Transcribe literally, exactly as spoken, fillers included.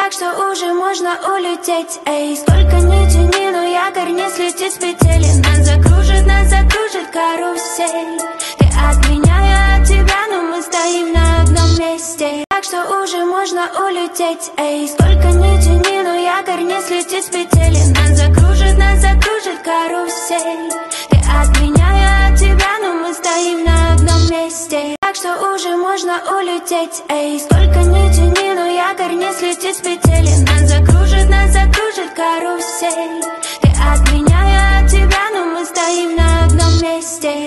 так что уже можно улететь. Эй, сколько ни тяни, но якорь не слетит с петель. Нас закружит, нас закружит карусель. Ты от меня, я от тебя, но мы стоим на одном месте. Так что уже можно улететь. Эй, сколько ни тяни, но якорь не слетит с петель. Нас закружит, нас закружит карусель. Ты от меня, я от тебя, но мы стоим на одном месте. Так что уже можно улететь. Эй, сколько ни тяни, но якорь не слетит с петель. Нас закружит, нас закружит карусель. Ты от меня, я от тебя, но мы стоим на одном месте.